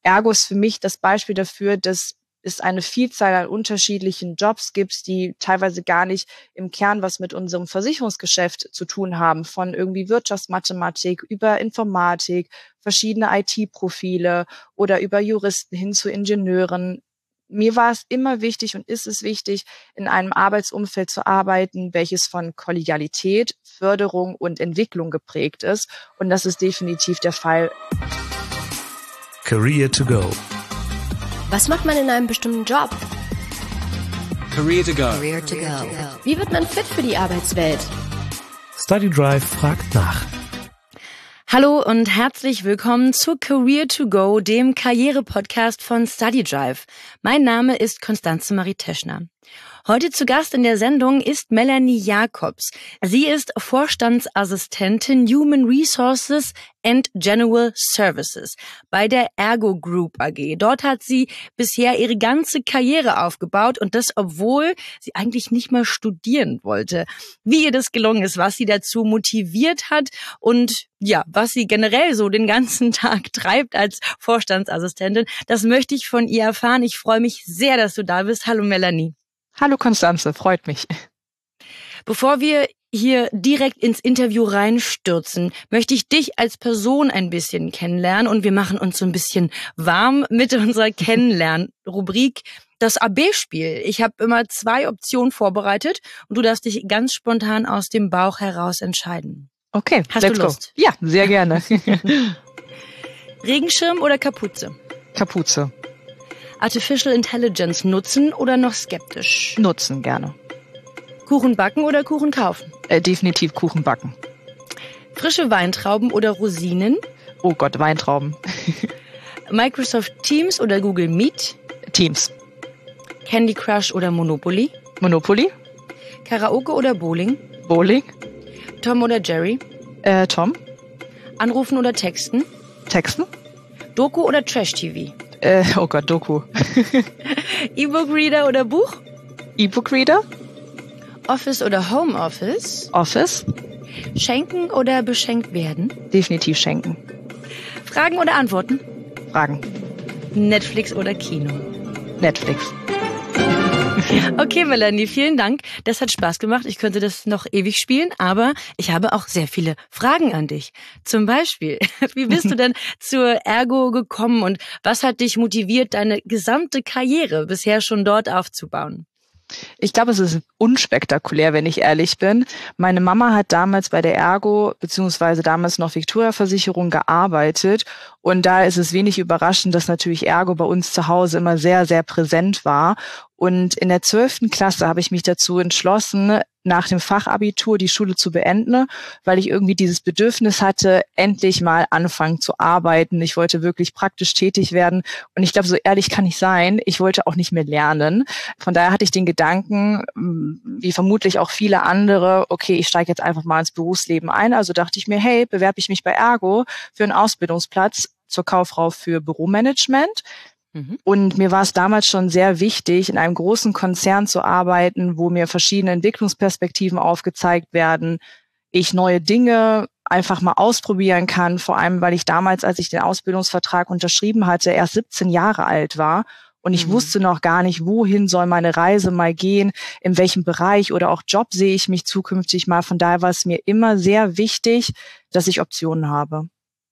Ergo ist für mich das Beispiel dafür, dass es eine Vielzahl an unterschiedlichen Jobs gibt, die teilweise gar nicht im Kern was mit unserem Versicherungsgeschäft zu tun haben, von irgendwie Wirtschaftsmathematik über Informatik, verschiedene IT-Profile oder über Juristen hin zu Ingenieuren. Mir war es immer wichtig und ist es wichtig, in einem Arbeitsumfeld zu arbeiten, welches von Kollegialität, Förderung und Entwicklung geprägt ist. Und das ist definitiv der Fall. Career to go. Was macht man in einem bestimmten Job? Career to go. Career to go. Wie wird man fit für die Arbeitswelt? Study Drive fragt nach. Hallo und herzlich willkommen zu Career to Go, dem Karriere-Podcast von Study Drive. Mein Name ist Constanze Marie Teschner. Heute zu Gast in der Sendung ist Melanie Jacobs. Sie ist Vorstandsassistentin Human Resources and General Services bei der Ergo Group AG. Dort hat sie bisher ihre ganze Karriere aufgebaut und das, obwohl sie eigentlich nicht mal studieren wollte. Wie ihr das gelungen ist, was sie dazu motiviert hat und ja, was sie generell so den ganzen Tag treibt als Vorstandsassistentin, das möchte ich von ihr erfahren. Ich freue mich sehr, dass du da bist. Hallo Melanie. Hallo Constanze, freut mich. Bevor wir hier direkt ins Interview reinstürzen, möchte ich dich als Person ein bisschen kennenlernen und wir machen uns so ein bisschen warm mit unserer Kennenlern-Rubrik, das AB-Spiel. Ich habe immer 2 Optionen vorbereitet und du darfst dich ganz spontan aus dem Bauch heraus entscheiden. Okay, hast du Lust? Go. Ja, sehr gerne. Regenschirm oder Kapuze? Kapuze. Artificial Intelligence nutzen oder noch skeptisch? Nutzen, gerne. Kuchen backen oder Kuchen kaufen? Definitiv Kuchen backen. Frische Weintrauben oder Rosinen? Oh Gott, Weintrauben. Microsoft Teams oder Google Meet? Teams. Candy Crush oder Monopoly? Monopoly. Karaoke oder Bowling? Bowling. Tom oder Jerry? Tom. Anrufen oder texten? Texten. Doku oder Trash-TV? Oh Gott, Doku. E-Book-Reader oder Buch? E-Book-Reader. Office oder Homeoffice? Office. Schenken oder beschenkt werden? Definitiv schenken. Fragen oder Antworten? Fragen. Netflix oder Kino? Netflix. Okay, Melanie, vielen Dank. Das hat Spaß gemacht. Ich könnte das noch ewig spielen, aber ich habe auch sehr viele Fragen an dich. Zum Beispiel, wie bist du denn zur Ergo gekommen und was hat dich motiviert, deine gesamte Karriere bisher schon dort aufzubauen? Ich glaube, es ist unspektakulär, wenn ich ehrlich bin. Meine Mama hat damals bei der Ergo, beziehungsweise damals noch Victoria Versicherung gearbeitet. Und da ist es wenig überraschend, dass natürlich Ergo bei uns zu Hause immer sehr, sehr präsent war. Und in der 12. Klasse habe ich mich dazu entschlossen, nach dem Fachabitur die Schule zu beenden, weil ich irgendwie dieses Bedürfnis hatte, endlich mal anfangen zu arbeiten. Ich wollte wirklich praktisch tätig werden. Und ich glaube, so ehrlich kann ich sein, ich wollte auch nicht mehr lernen. Von daher hatte ich den Gedanken, wie vermutlich auch viele andere, okay, ich steige jetzt einfach mal ins Berufsleben ein. Also dachte ich mir, hey, bewerbe ich mich bei Ergo für einen Ausbildungsplatz zur Kauffrau für Büromanagement. Und mir war es damals schon sehr wichtig, in einem großen Konzern zu arbeiten, wo mir verschiedene Entwicklungsperspektiven aufgezeigt werden, ich neue Dinge einfach mal ausprobieren kann, vor allem, weil ich damals, als ich den Ausbildungsvertrag unterschrieben hatte, erst 17 Jahre alt war und ich wusste noch gar nicht, wohin soll meine Reise mal gehen, in welchem Bereich oder auch Job sehe ich mich zukünftig mal. Von daher war es mir immer sehr wichtig, dass ich Optionen habe.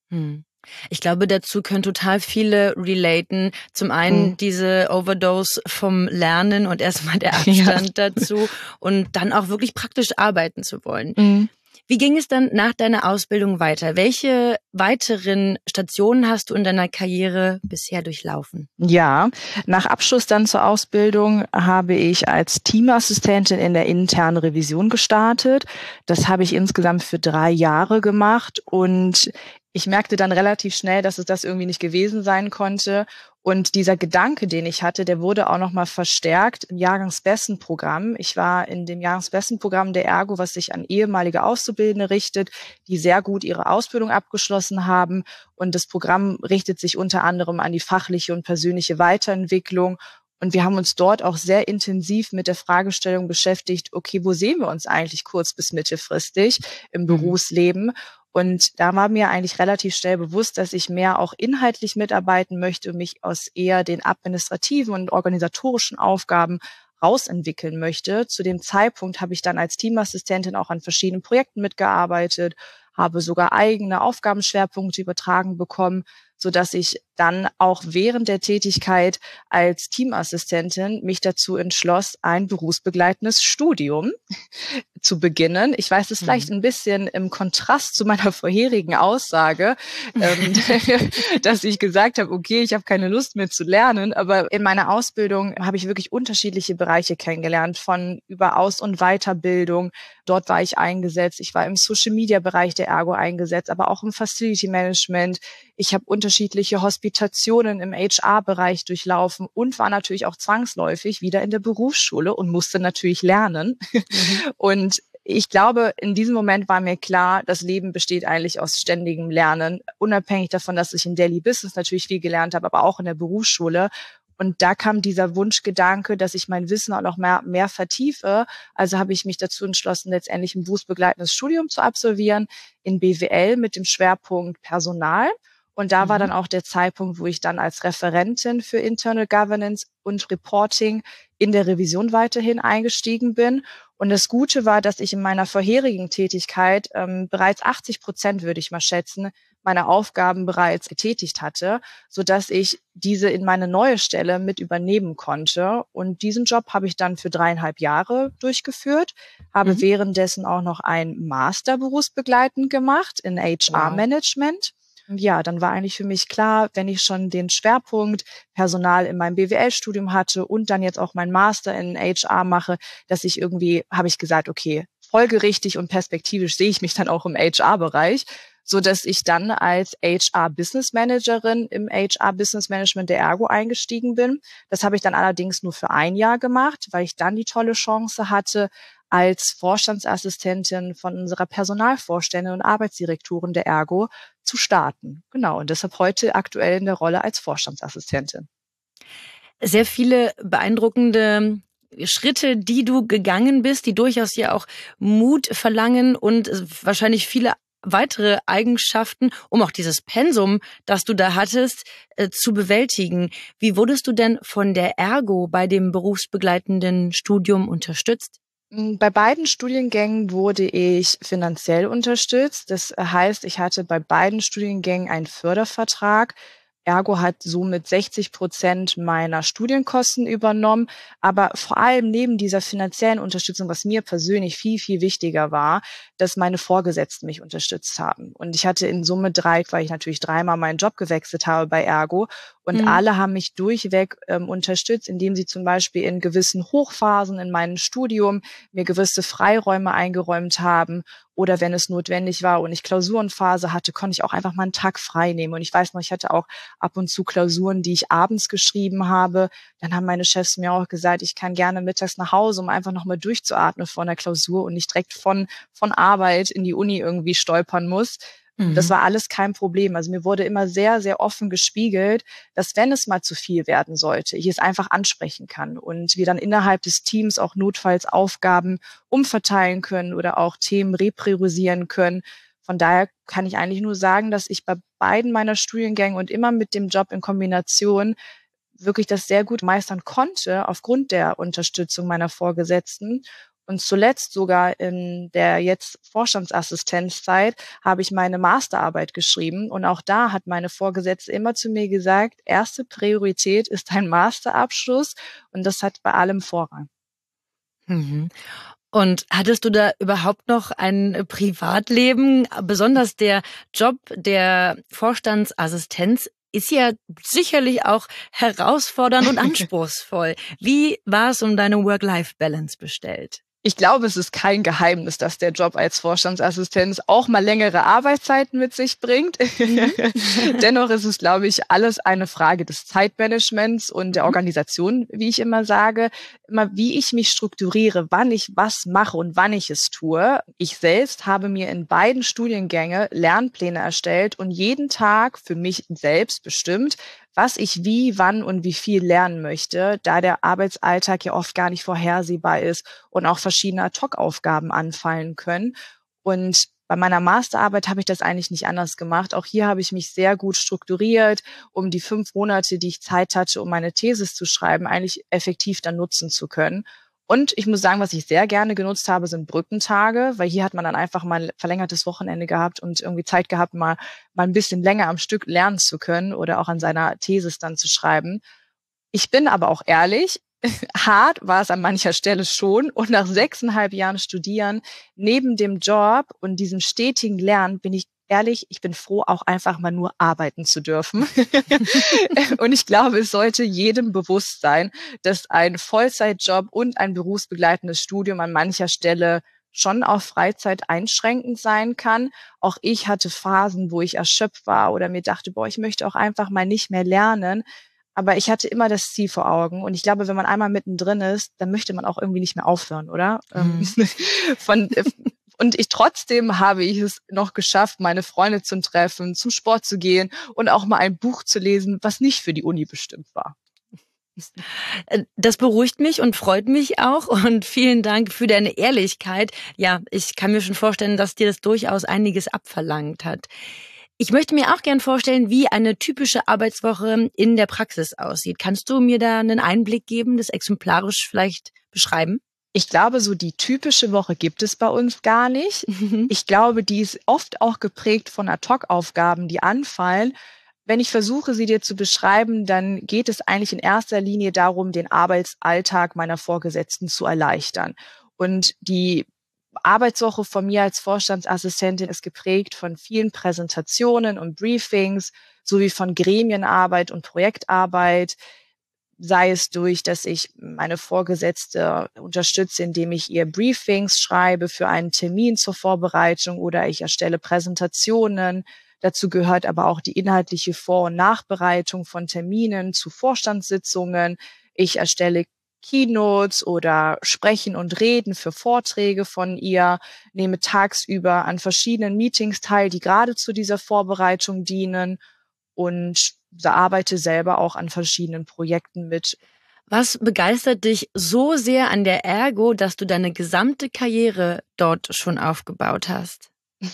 Ich glaube, dazu können total viele relaten. Zum einen diese Overdose vom Lernen und erstmal der Abstand dazu und dann auch wirklich praktisch arbeiten zu wollen. Wie ging es dann nach deiner Ausbildung weiter? Welche weiteren Stationen hast du in deiner Karriere bisher durchlaufen? Ja, nach Abschluss dann zur Ausbildung habe ich als Teamassistentin in der internen Revision gestartet. Das habe ich insgesamt für 3 Jahre gemacht und ich merkte dann relativ schnell, dass es das irgendwie nicht gewesen sein konnte. Und dieser Gedanke, den ich hatte, der wurde auch nochmal verstärkt im Jahrgangsbestenprogramm. Ich war in dem Jahrgangsbestenprogramm der Ergo, was sich an ehemalige Auszubildende richtet, die sehr gut ihre Ausbildung abgeschlossen haben. Und das Programm richtet sich unter anderem an die fachliche und persönliche Weiterentwicklung. Und wir haben uns dort auch sehr intensiv mit der Fragestellung beschäftigt, okay, wo sehen wir uns eigentlich kurz- bis mittelfristig im Berufsleben? Und da war mir eigentlich relativ schnell bewusst, dass ich mehr auch inhaltlich mitarbeiten möchte und mich aus eher den administrativen und organisatorischen Aufgaben rausentwickeln möchte. Zu dem Zeitpunkt habe ich dann als Teamassistentin auch an verschiedenen Projekten mitgearbeitet, habe sogar eigene Aufgabenschwerpunkte übertragen bekommen, sodass ich dann auch während der Tätigkeit als Teamassistentin mich dazu entschloss, ein berufsbegleitendes Studium zu beginnen. Ich weiß, das ist vielleicht ein bisschen im Kontrast zu meiner vorherigen Aussage, dass ich gesagt habe, okay, ich habe keine Lust mehr zu lernen, aber in meiner Ausbildung habe ich wirklich unterschiedliche Bereiche kennengelernt, von über Aus- und Weiterbildung. Dort war ich eingesetzt. Ich war im Social-Media-Bereich der Ergo eingesetzt, aber auch im Facility-Management. Ich habe unterschiedliche Hospitationen im HR-Bereich durchlaufen und war natürlich auch zwangsläufig wieder in der Berufsschule und musste natürlich lernen. Und ich glaube, in diesem Moment war mir klar, das Leben besteht eigentlich aus ständigem Lernen, unabhängig davon, dass ich in Daily Business natürlich viel gelernt habe, aber auch in der Berufsschule. Und da kam dieser Wunschgedanke, dass ich mein Wissen auch noch mehr vertiefe. Also habe ich mich dazu entschlossen, letztendlich ein berufsbegleitendes Studium zu absolvieren in BWL mit dem Schwerpunkt Personal. Und da war dann auch der Zeitpunkt, wo ich dann als Referentin für Internal Governance und Reporting in der Revision weiterhin eingestiegen bin. Und das Gute war, dass ich in meiner vorherigen Tätigkeit bereits 80%, würde ich mal schätzen, meine Aufgaben bereits getätigt hatte, sodass ich diese in meine neue Stelle mit übernehmen konnte. Und diesen Job habe ich dann für 3,5 Jahre durchgeführt, habe währenddessen auch noch einen Master berufsbegleitend gemacht in HR-Management. Ja, dann war eigentlich für mich klar, wenn ich schon den Schwerpunkt Personal in meinem BWL-Studium hatte und dann jetzt auch meinen Master in HR mache, dass ich irgendwie, habe ich gesagt, okay, folgerichtig und perspektivisch sehe ich mich dann auch im HR-Bereich, so dass ich dann als HR-Business Managerin im HR-Business Management der Ergo eingestiegen bin. Das habe ich dann allerdings nur für 1 Jahr gemacht, weil ich dann die tolle Chance hatte, als Vorstandsassistentin von unserer Personalvorständin und Arbeitsdirektorin der Ergo zu starten. Genau, und deshalb heute aktuell in der Rolle als Vorstandsassistentin. Sehr viele beeindruckende Schritte, die du gegangen bist, die durchaus ja auch Mut verlangen und wahrscheinlich viele weitere Eigenschaften, um auch dieses Pensum, das du da hattest, zu bewältigen. Wie wurdest du denn von der Ergo bei dem berufsbegleitenden Studium unterstützt? Bei beiden Studiengängen wurde ich finanziell unterstützt. Das heißt, ich hatte bei beiden Studiengängen einen Fördervertrag. Ergo hat somit 60% meiner Studienkosten übernommen. Aber vor allem neben dieser finanziellen Unterstützung, was mir persönlich viel, viel wichtiger war, dass meine Vorgesetzten mich unterstützt haben. Und ich hatte in Summe 3, weil ich natürlich 3-mal meinen Job gewechselt habe bei Ergo. Und alle haben mich durchweg unterstützt, indem sie zum Beispiel in gewissen Hochphasen in meinem Studium mir gewisse Freiräume eingeräumt haben. Oder wenn es notwendig war und ich Klausurenphase hatte, konnte ich auch einfach mal einen Tag frei nehmen. Und ich weiß noch, ich hatte auch ab und zu Klausuren, die ich abends geschrieben habe. Dann haben meine Chefs mir auch gesagt, ich kann gerne mittags nach Hause, um einfach nochmal durchzuatmen vor einer Klausur und nicht direkt von Arbeit in die Uni irgendwie stolpern muss. Das war alles kein Problem. Also mir wurde immer sehr, sehr offen gespiegelt, dass wenn es mal zu viel werden sollte, ich es einfach ansprechen kann und wir dann innerhalb des Teams auch notfalls Aufgaben umverteilen können oder auch Themen repriorisieren können. Von daher kann ich eigentlich nur sagen, dass ich bei beiden meiner Studiengänge und immer mit dem Job in Kombination wirklich das sehr gut meistern konnte aufgrund der Unterstützung meiner Vorgesetzten. Und zuletzt sogar in der jetzt Vorstandsassistenzzeit habe ich meine Masterarbeit geschrieben. Und auch da hat meine Vorgesetzte immer zu mir gesagt, erste Priorität ist dein Masterabschluss. Und das hat bei allem Vorrang. Und hattest du da überhaupt noch ein Privatleben? Besonders der Job der Vorstandsassistenz ist ja sicherlich auch herausfordernd und anspruchsvoll. Wie war es um deine Work-Life-Balance bestellt? Ich glaube, es ist kein Geheimnis, dass der Job als Vorstandsassistenz auch mal längere Arbeitszeiten mit sich bringt. Dennoch ist es, glaube ich, alles eine Frage des Zeitmanagements und der Organisation, wie ich immer sage. Immer wie ich mich strukturiere, wann ich was mache und wann ich es tue. Ich selbst habe mir in beiden Studiengänge Lernpläne erstellt und jeden Tag für mich selbst bestimmt, was ich wie, wann und wie viel lernen möchte, da der Arbeitsalltag ja oft gar nicht vorhersehbar ist und auch verschiedene Ad-hoc-Aufgaben anfallen können. Und Bei meiner Masterarbeit habe ich das eigentlich nicht anders gemacht. Auch hier habe ich mich sehr gut strukturiert, um die 5 Monate, die ich Zeit hatte, um meine Thesis zu schreiben, eigentlich effektiv dann nutzen zu können. Und ich muss sagen, was ich sehr gerne genutzt habe, sind Brückentage, weil hier hat man dann einfach mal ein verlängertes Wochenende gehabt und irgendwie Zeit gehabt, mal ein bisschen länger am Stück lernen zu können oder auch an seiner Thesis dann zu schreiben. Ich bin aber auch ehrlich, hart war es an mancher Stelle schon. Und nach 6,5 Jahren Studieren, neben dem Job und diesem stetigen Lernen, bin ich ehrlich, ich bin froh, auch einfach mal nur arbeiten zu dürfen. Und ich glaube, es sollte jedem bewusst sein, dass ein Vollzeitjob und ein berufsbegleitendes Studium an mancher Stelle schon auf Freizeit einschränkend sein kann. Auch ich hatte Phasen, wo ich erschöpft war oder mir dachte, ich möchte auch einfach mal nicht mehr lernen. Aber ich hatte immer das Ziel vor Augen. Und ich glaube, wenn man einmal mittendrin ist, dann möchte man auch irgendwie nicht mehr aufhören, oder? Und trotzdem habe ich es noch geschafft, meine Freunde zu treffen, zum Sport zu gehen und auch mal ein Buch zu lesen, was nicht für die Uni bestimmt war. Das beruhigt mich und freut mich auch und vielen Dank für deine Ehrlichkeit. Ja, ich kann mir schon vorstellen, dass dir das durchaus einiges abverlangt hat. Ich möchte mir auch gern vorstellen, wie eine typische Arbeitswoche in der Praxis aussieht. Kannst du mir da einen Einblick geben, das exemplarisch vielleicht beschreiben? Ich glaube, so die typische Woche gibt es bei uns gar nicht. Ich glaube, die ist oft auch geprägt von Ad-hoc-Aufgaben, die anfallen. Wenn ich versuche, sie dir zu beschreiben, dann geht es eigentlich in erster Linie darum, den Arbeitsalltag meiner Vorgesetzten zu erleichtern. Und die Arbeitswoche von mir als Vorstandsassistentin ist geprägt von vielen Präsentationen und Briefings, sowie von Gremienarbeit und Projektarbeit. Sei es durch, dass ich meine Vorgesetzte unterstütze, indem ich ihr Briefings schreibe für einen Termin zur Vorbereitung oder ich erstelle Präsentationen. Dazu gehört aber auch die inhaltliche Vor- und Nachbereitung von Terminen zu Vorstandssitzungen. Ich erstelle Keynotes oder Sprechen und Reden für Vorträge von ihr, nehme tagsüber an verschiedenen Meetings teil, die gerade zu dieser Vorbereitung dienen und arbeite selber auch an verschiedenen Projekten mit. Was begeistert dich so sehr an der Ergo, dass du deine gesamte Karriere dort schon aufgebaut hast?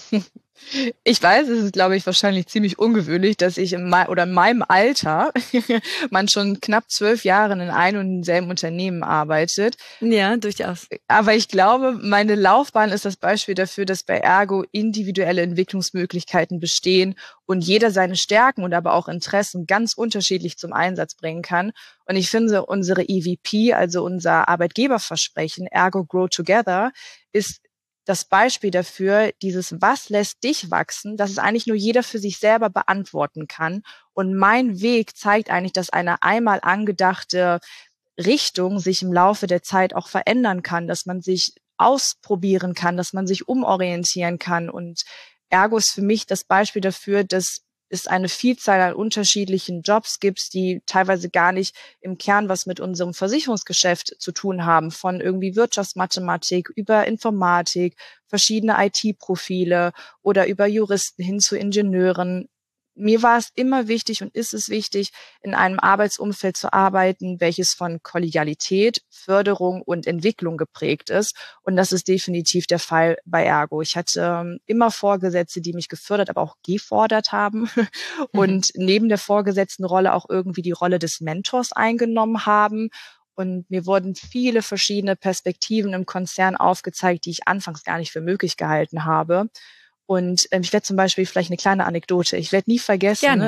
Ich weiß, es ist, glaube ich, wahrscheinlich ziemlich ungewöhnlich, dass ich in meinem Alter man schon knapp 12 Jahre in einem und demselben Unternehmen arbeitet. Ja, durchaus. Aber ich glaube, meine Laufbahn ist das Beispiel dafür, dass bei Ergo individuelle Entwicklungsmöglichkeiten bestehen und jeder seine Stärken und aber auch Interessen ganz unterschiedlich zum Einsatz bringen kann. Und ich finde, unsere EVP, also unser Arbeitgeberversprechen, Ergo Grow Together, ist das Beispiel dafür, dieses Was lässt dich wachsen, dass es eigentlich nur jeder für sich selber beantworten kann. Und mein Weg zeigt eigentlich, dass eine einmal angedachte Richtung sich im Laufe der Zeit auch verändern kann, dass man sich ausprobieren kann, dass man sich umorientieren kann. Und Ergo ist für mich das Beispiel dafür, dass es eine Vielzahl an unterschiedlichen Jobs gibt, die teilweise gar nicht im Kern was mit unserem Versicherungsgeschäft zu tun haben, von irgendwie Wirtschaftsmathematik über Informatik, verschiedene IT-Profile oder über Juristen hin zu Ingenieuren. Mir war es immer wichtig und ist es wichtig, in einem Arbeitsumfeld zu arbeiten, welches von Kollegialität, Förderung und Entwicklung geprägt ist. Und das ist definitiv der Fall bei Ergo. Ich hatte immer Vorgesetzte, die mich gefördert, aber auch gefordert haben und neben der Vorgesetztenrolle auch irgendwie die Rolle des Mentors eingenommen haben. Und mir wurden viele verschiedene Perspektiven im Konzern aufgezeigt, die ich anfangs gar nicht für möglich gehalten habe. Und ich werde zum Beispiel vielleicht eine kleine Anekdote. Ich werde nie vergessen,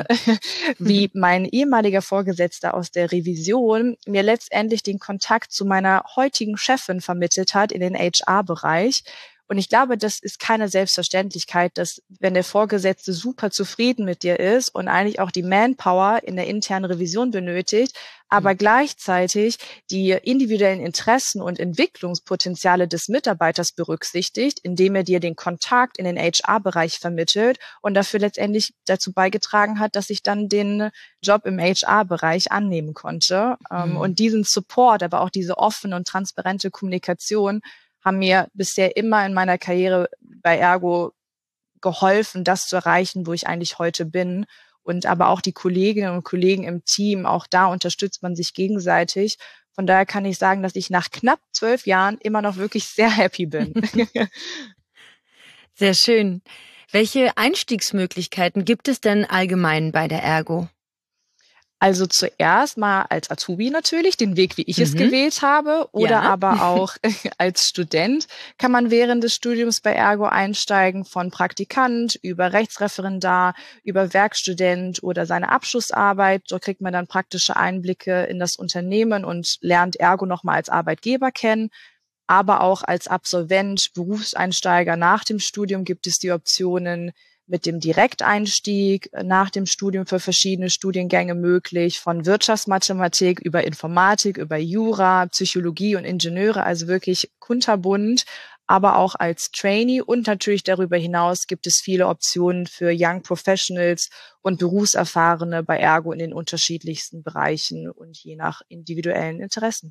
wie mein ehemaliger Vorgesetzter aus der Revision mir letztendlich den Kontakt zu meiner heutigen Chefin vermittelt hat in den HR-Bereich. Und ich glaube, das ist keine Selbstverständlichkeit, dass wenn der Vorgesetzte super zufrieden mit dir ist und eigentlich auch die Manpower in der internen Revision benötigt, aber gleichzeitig die individuellen Interessen und Entwicklungspotenziale des Mitarbeiters berücksichtigt, indem er dir den Kontakt in den HR-Bereich vermittelt und dafür letztendlich dazu beigetragen hat, dass ich dann den Job im HR-Bereich annehmen konnte. Und diesen Support, aber auch diese offene und transparente Kommunikation haben mir bisher immer in meiner Karriere bei Ergo geholfen, das zu erreichen, wo ich eigentlich heute bin. Und aber auch die Kolleginnen und Kollegen im Team, auch da unterstützt man sich gegenseitig. Von daher kann ich sagen, dass ich nach knapp 12 Jahren immer noch wirklich sehr happy bin. Sehr schön. Welche Einstiegsmöglichkeiten gibt es denn allgemein bei der Ergo? Also zuerst mal als Azubi natürlich, den Weg, wie ich es gewählt habe, oder aber auch als Student kann man während des Studiums bei Ergo einsteigen, von Praktikant über Rechtsreferendar, über Werkstudent oder seine Abschlussarbeit. Dort kriegt man dann praktische Einblicke in das Unternehmen und lernt Ergo nochmal als Arbeitgeber kennen. Aber auch als Absolvent, Berufseinsteiger nach dem Studium gibt es die Optionen mit dem Direkteinstieg nach dem Studium für verschiedene Studiengänge möglich, von Wirtschaftsmathematik über Informatik, über Jura, Psychologie und Ingenieure, also wirklich kunterbunt, aber auch als Trainee und natürlich darüber hinaus gibt es viele Optionen für Young Professionals und Berufserfahrene bei Ergo in den unterschiedlichsten Bereichen und je nach individuellen Interessen.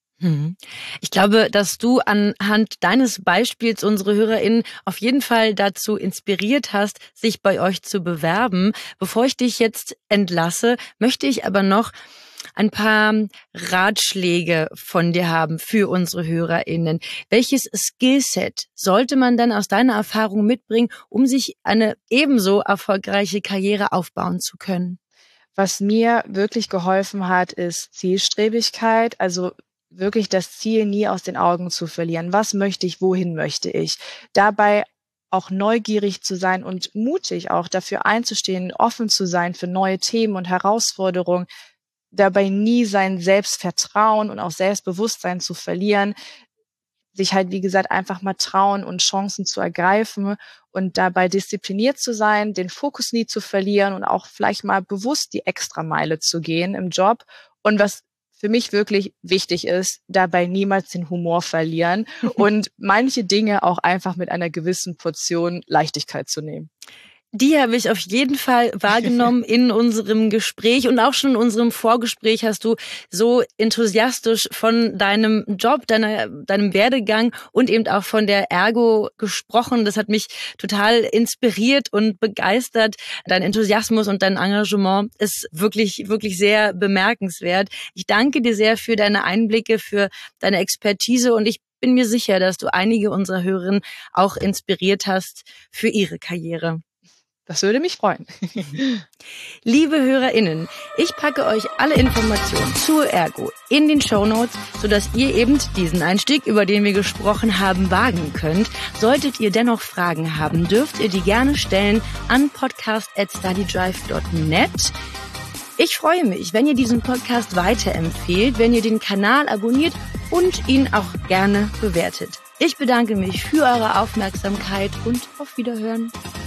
Ich glaube, dass du anhand deines Beispiels unsere HörerInnen auf jeden Fall dazu inspiriert hast, sich bei euch zu bewerben. Bevor ich dich jetzt entlasse, möchte ich aber noch ein paar Ratschläge von dir haben für unsere HörerInnen. Welches Skillset sollte man denn aus deiner Erfahrung mitbringen, um sich eine ebenso erfolgreiche Karriere aufbauen zu können? Was mir wirklich geholfen hat, ist Zielstrebigkeit, also wirklich das Ziel nie aus den Augen zu verlieren. Was möchte ich, wohin möchte ich? Dabei auch neugierig zu sein und mutig auch dafür einzustehen, offen zu sein für neue Themen und Herausforderungen. Dabei nie sein Selbstvertrauen und auch Selbstbewusstsein zu verlieren. Sich halt, wie gesagt, einfach mal trauen und Chancen zu ergreifen und dabei diszipliniert zu sein, den Fokus nie zu verlieren und auch vielleicht mal bewusst die Extrameile zu gehen im Job. Und was für mich wirklich wichtig ist, dabei niemals den Humor verlieren und manche Dinge auch einfach mit einer gewissen Portion Leichtigkeit zu nehmen. Die habe ich auf jeden Fall wahrgenommen in unserem Gespräch und auch schon in unserem Vorgespräch hast du so enthusiastisch von deinem Job, deinem Werdegang und eben auch von der Ergo gesprochen. Das hat mich total inspiriert und begeistert. Dein Enthusiasmus und dein Engagement ist wirklich, wirklich sehr bemerkenswert. Ich danke dir sehr für deine Einblicke, für deine Expertise und ich bin mir sicher, dass du einige unserer Hörerinnen auch inspiriert hast für ihre Karriere. Das würde mich freuen. Liebe HörerInnen, ich packe euch alle Informationen zur Ergo in den Shownotes, sodass ihr eben diesen Einstieg, über den wir gesprochen haben, wagen könnt. Solltet ihr dennoch Fragen haben, dürft ihr die gerne stellen an podcast@studydrive.net. Ich freue mich, wenn ihr diesen Podcast weiterempfehlt, wenn ihr den Kanal abonniert und ihn auch gerne bewertet. Ich bedanke mich für eure Aufmerksamkeit und auf Wiederhören.